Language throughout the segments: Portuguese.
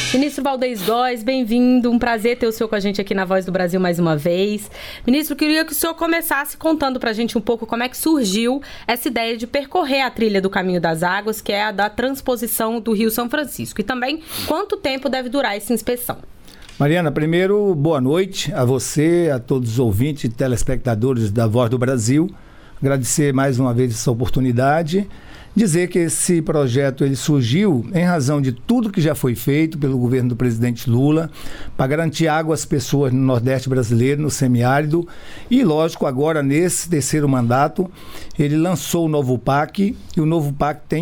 Ministro Valdez Góes, bem-vindo. Um prazer ter o senhor com a gente aqui na Voz do Brasil mais uma vez. Ministro, queria que o senhor começasse contando pra gente um pouco como é que surgiu essa ideia de percorrer a trilha do Caminho das Águas, que é a da transposição do Rio São Francisco. E também, quanto tempo deve durar essa inspeção? Mariana, primeiro, boa noite a você, a todos os ouvintes e telespectadores da Voz do Brasil. Agradecer mais uma vez essa oportunidade. Dizer que esse projeto ele surgiu em razão de tudo que já foi feito pelo governo do presidente Lula para garantir água às pessoas no Nordeste brasileiro, no semiárido. E, lógico, agora nesse terceiro mandato, ele lançou o novo PAC e o novo PAC tem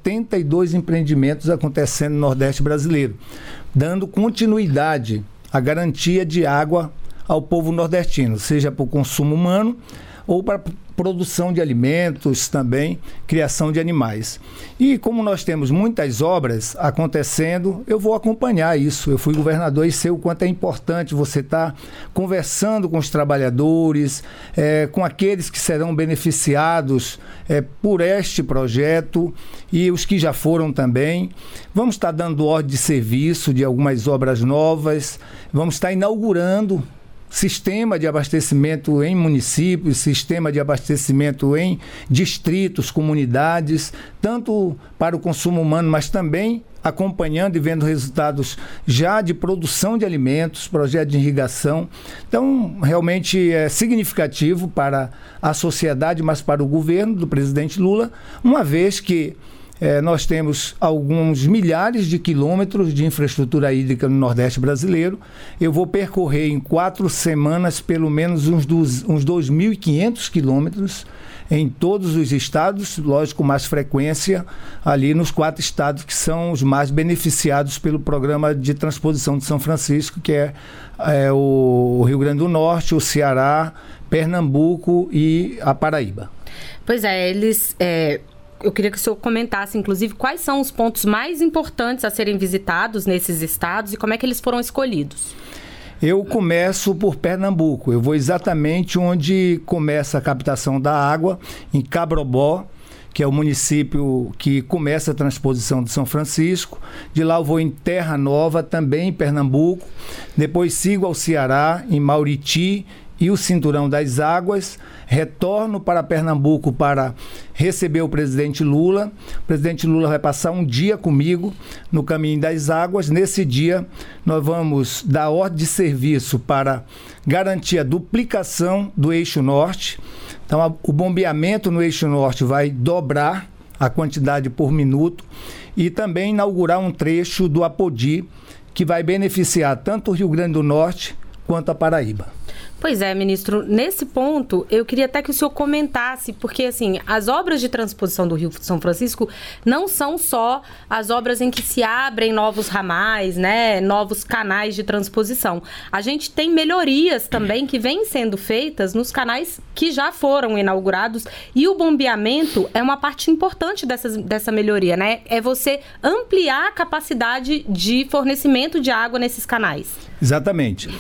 72 empreendimentos acontecendo no Nordeste brasileiro, dando continuidade à garantia de água ao povo nordestino, seja para o consumo humano ou para produção de alimentos, também criação de animais. E como nós temos muitas obras acontecendo, eu vou acompanhar isso. Eu fui governador e sei o quanto é importante você estar conversando com os trabalhadores, com aqueles que serão beneficiados por este projeto e os que já foram também. Vamos estar dando ordem de serviço de algumas obras novas, vamos estar inaugurando sistema de abastecimento em municípios, sistema de abastecimento em distritos, comunidades, tanto para o consumo humano, mas também acompanhando e vendo resultados já de produção de alimentos, projeto de irrigação. Então, realmente é significativo para a sociedade, mas para o governo do presidente Lula, uma vez que nós temos alguns milhares de quilômetros de infraestrutura hídrica no Nordeste brasileiro. Eu vou percorrer em 4 semanas pelo menos uns 2.500 quilômetros em todos os estados, lógico, com mais frequência ali nos 4 estados que são os mais beneficiados pelo programa de transposição de São Francisco, que é o Rio Grande do Norte, o Ceará, Pernambuco e a Paraíba. Pois é, eu queria que o senhor comentasse, inclusive, quais são os pontos mais importantes a serem visitados nesses estados e como é que eles foram escolhidos. Eu começo por Pernambuco. Eu vou exatamente onde começa a captação da água, em Cabrobó, que é o município que começa a transposição de São Francisco. De lá eu vou em Terra Nova, também em Pernambuco. Depois sigo ao Ceará, em Mauriti e o Cinturão das Águas. Retorno para Pernambuco para receber o presidente Lula. O presidente Lula vai passar um dia comigo no Caminho das Águas. Nesse dia, nós vamos dar ordem de serviço para garantir a duplicação do eixo norte. Então, o bombeamento no eixo norte vai dobrar a quantidade por minuto e também inaugurar um trecho do Apodi, que vai beneficiar tanto o Rio Grande do Norte quanto a Paraíba. Pois é, ministro, nesse ponto eu queria até que o senhor comentasse, porque assim, as obras de transposição do Rio São Francisco não são só as obras em que se abrem novos ramais, né, novos canais de transposição. A gente tem melhorias também que vêm sendo feitas nos canais que já foram inaugurados e o bombeamento é uma parte importante dessa melhoria, né? É você ampliar a capacidade de fornecimento de água nesses canais. Exatamente.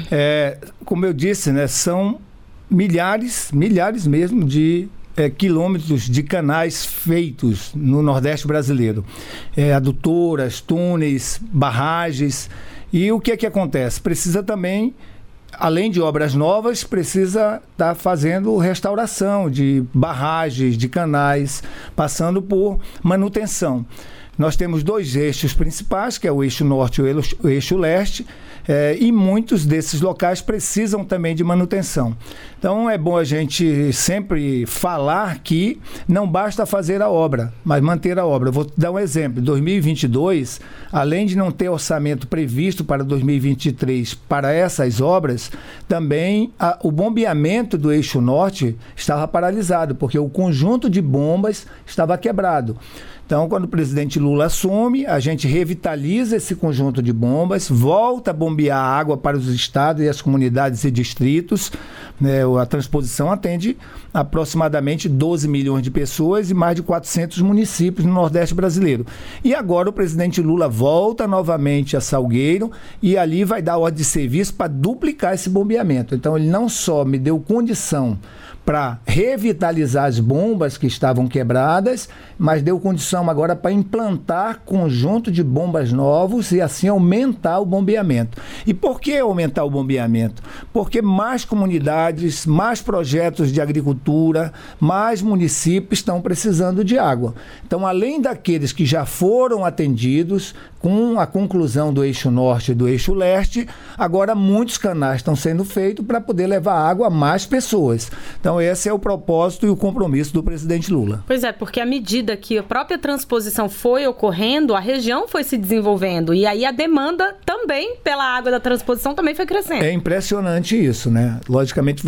Como eu disse, né, são milhares mesmo de quilômetros de canais feitos no Nordeste brasileiro. Adutoras, túneis, barragens. E o que é que acontece? Precisa também, além de obras novas, precisa estar fazendo restauração de barragens, de canais, passando por manutenção. Nós temos 2 eixos principais, que é o eixo norte e o eixo leste, e muitos desses locais precisam também de manutenção. Então é bom a gente sempre falar que não basta fazer a obra, mas manter a obra. Eu vou dar um exemplo. Em 2022, além de não ter orçamento previsto para 2023 para essas obras, também o bombeamento do eixo norte estava paralisado, porque o conjunto de bombas estava quebrado. Então, quando o presidente Lula assume, a gente revitaliza esse conjunto de bombas, volta a bombear água para os estados e as comunidades e distritos. A transposição atende aproximadamente 12 milhões de pessoas e mais de 400 municípios no Nordeste brasileiro. E agora o presidente Lula volta novamente a Salgueiro e ali vai dar ordem de serviço para duplicar esse bombeamento. Então, ele não só me deu condição para revitalizar as bombas que estavam quebradas, mas deu condição agora para implantar conjunto de bombas novos e assim aumentar o bombeamento. E por que aumentar o bombeamento? Porque mais comunidades, mais projetos de agricultura, mais municípios estão precisando de água. Então, além daqueles que já foram atendidos com a conclusão do eixo norte e do eixo leste, agora muitos canais estão sendo feitos para poder levar água a mais pessoas. Então, esse é o propósito e o compromisso do presidente Lula. Pois é, porque à medida que a própria transposição foi ocorrendo, a região foi se desenvolvendo e aí a demanda também pela água da transposição também foi crescendo. É impressionante isso, né? Logicamente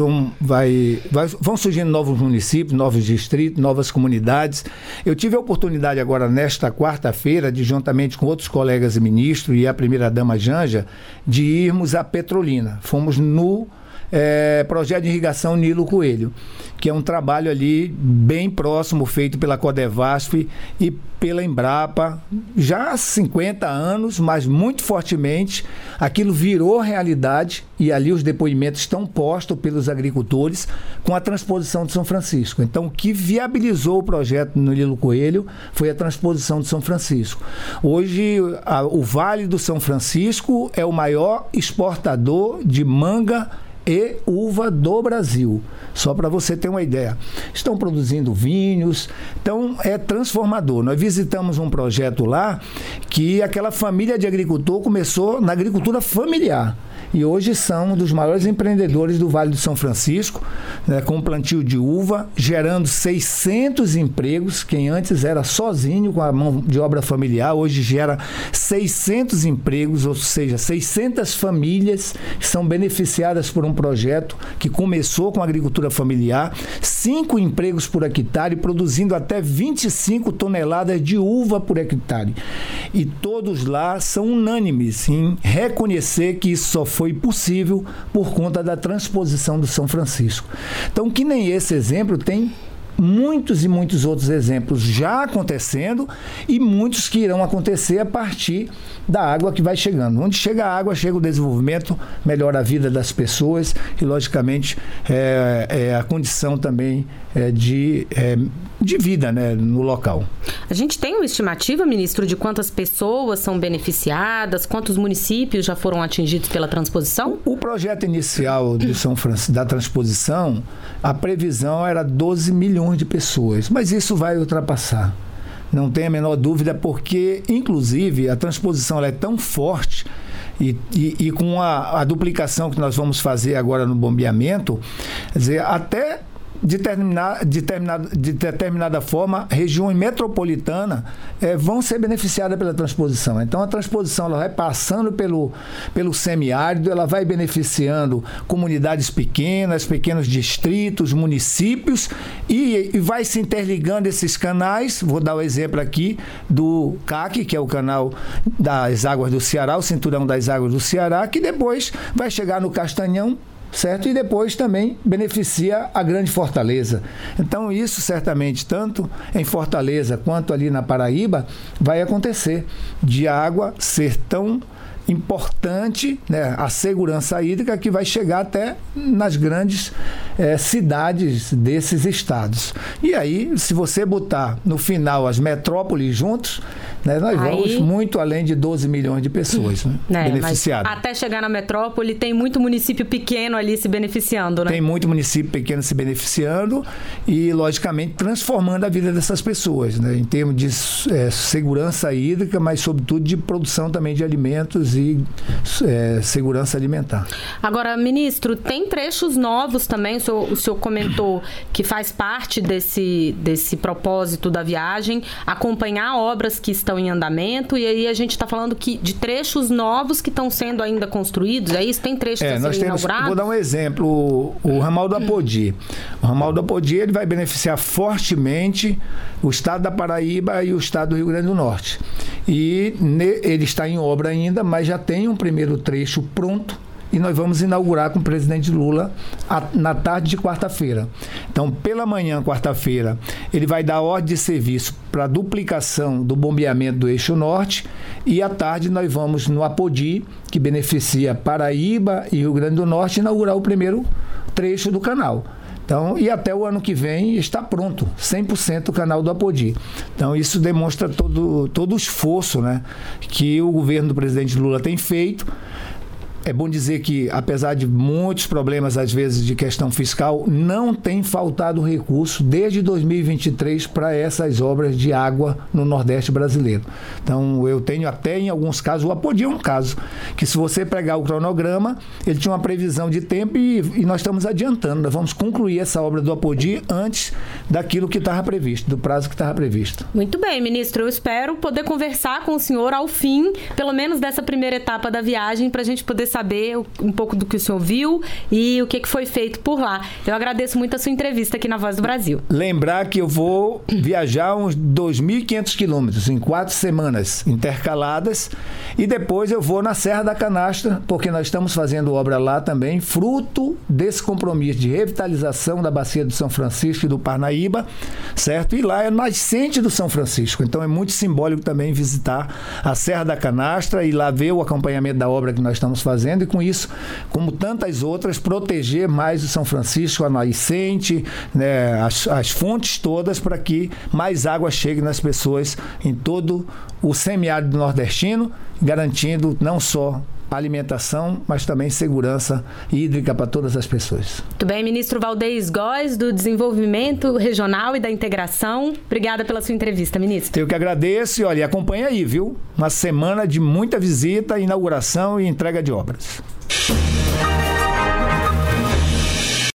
vão surgindo novos municípios, novos distritos, novas comunidades. Eu tive a oportunidade agora, nesta quarta-feira, de juntamente com outros colegas e ministros e a primeira-dama Janja, de irmos a Petrolina. Fomos no projeto de irrigação Nilo Coelho, que é um trabalho ali bem próximo, feito pela Codevasf e pela Embrapa, já há 50 anos, mas muito fortemente, aquilo virou realidade e ali os depoimentos estão postos pelos agricultores com a transposição de São Francisco. Então, o que viabilizou o projeto no Nilo Coelho foi a transposição de São Francisco. Hoje, o Vale do São Francisco é o maior exportador de manga e uva do Brasil, só para você ter uma ideia. Estão produzindo vinhos, então é transformador. Nós visitamos um projeto lá que aquela família de agricultor começou na agricultura familiar e hoje são um dos maiores empreendedores do Vale do São Francisco, né, com plantio de uva, gerando 600 empregos. Quem antes era sozinho com a mão de obra familiar, hoje gera 600 empregos, ou seja, 600 famílias que são beneficiadas por um projeto que começou com a agricultura familiar, 5 empregos por hectare, produzindo até 25 toneladas de uva por hectare. E todos lá são unânimes em reconhecer que isso só foi possível por conta da transposição do São Francisco. Então, que nem esse exemplo, tem muitos e muitos outros exemplos já acontecendo e muitos que irão acontecer a partir da água que vai chegando. Onde chega a água, chega o desenvolvimento, melhora a vida das pessoas e, logicamente, a condição também de vida, né, no local. A gente tem uma estimativa, ministro, de quantas pessoas são beneficiadas, quantos municípios já foram atingidos pela transposição? O projeto inicial de da transposição, a previsão era 12 milhões de pessoas, mas isso vai ultrapassar. Não tem a menor dúvida, porque, inclusive, a transposição ela é tão forte e com a duplicação que nós vamos fazer agora no bombeamento, quer dizer, até de determinada forma, regiões metropolitanas vão ser beneficiadas pela transposição. Então, a transposição ela vai passando pelo semiárido, ela vai beneficiando comunidades pequenas, pequenos distritos, municípios, e vai se interligando esses canais. Vou dar o exemplo aqui do CAC, que é o canal das águas do Ceará, o cinturão das águas do Ceará, que depois vai chegar no Castanhão, certo? E depois também beneficia a Grande Fortaleza. Então, isso certamente, tanto em Fortaleza quanto ali na Paraíba, vai acontecer, de água ser tão importante, né, a segurança hídrica, que vai chegar até nas grandes cidades desses estados. E aí, se você botar no final as metrópoles juntos, né, nós vamos muito além de 12 milhões de pessoas, né, beneficiadas. Até chegar na metrópole, tem muito município pequeno ali se beneficiando, né? Tem muito município pequeno se beneficiando e, logicamente, transformando a vida dessas pessoas, né, em termos de segurança hídrica, mas, sobretudo, de produção também de alimentos e segurança alimentar. Agora, ministro, tem trechos novos também, o senhor comentou que faz parte desse propósito da viagem, acompanhar obras que estão em andamento, e aí a gente está falando de trechos novos que estão sendo ainda construídos, é isso? Tem trechos a serem inaugurados? Vou dar um exemplo, o ramal do Apodi. O ramal do Apodi, ele vai beneficiar fortemente o estado da Paraíba e o estado do Rio Grande do Norte. E ele está em obra ainda, mas já tem um primeiro trecho pronto e nós vamos inaugurar com o presidente Lula na tarde de quarta-feira. Então, pela manhã, quarta-feira, ele vai dar ordem de serviço para a duplicação do bombeamento do eixo norte e à tarde nós vamos no Apodi, que beneficia Paraíba e Rio Grande do Norte, inaugurar o primeiro trecho do canal. Então, e até o ano que vem está pronto, 100% o canal do Apodi. Então, isso demonstra todo o esforço, né, que o governo do presidente Lula tem feito. É bom dizer que, apesar de muitos problemas, às vezes, de questão fiscal, não tem faltado recurso desde 2023 para essas obras de água no Nordeste brasileiro. Então, eu tenho até, em alguns casos, o Apodi é um caso, que se você pegar o cronograma, ele tinha uma previsão de tempo e nós estamos adiantando. Nós vamos concluir essa obra do Apodi antes daquilo que estava previsto, do prazo que estava previsto. Muito bem, ministro. Eu espero poder conversar com o senhor ao fim, pelo menos dessa primeira etapa da viagem, para a gente poder saber um pouco do que o senhor viu e o que foi feito por lá. Eu agradeço muito a sua entrevista aqui na Voz do Brasil. Lembrar que eu vou viajar uns 2.500 quilômetros em 4 semanas intercaladas e depois eu vou na Serra da Canastra, porque nós estamos fazendo obra lá também, fruto desse compromisso de revitalização da Bacia do São Francisco e do Parnaíba, certo? E lá é nascente do São Francisco, então é muito simbólico também visitar a Serra da Canastra e lá ver o acompanhamento da obra que nós estamos fazendo e com isso, como tantas outras, proteger mais o São Francisco, a nascente, né, as fontes todas para que mais água chegue nas pessoas em todo o semiárido nordestino, garantindo não só alimentação, mas também segurança hídrica para todas as pessoas. Muito bem, ministro Valdez Góes, do Desenvolvimento Regional e da Integração. Obrigada pela sua entrevista, ministro. Eu que agradeço e, olha, acompanha aí, viu? Uma semana de muita visita, inauguração e entrega de obras.